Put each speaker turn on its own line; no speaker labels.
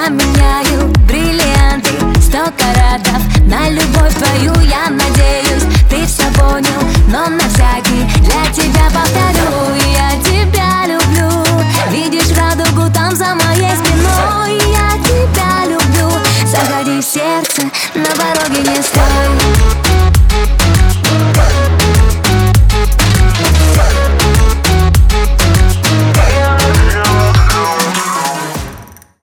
Поменяю бриллианты 100 каратов на любовь твою. Я надеюсь, ты все понял, но на всякий для тебя повторю. Я тебя люблю, видишь радугу там за моей спиной. Я тебя люблю, заходи в сердце, на пороге не стой.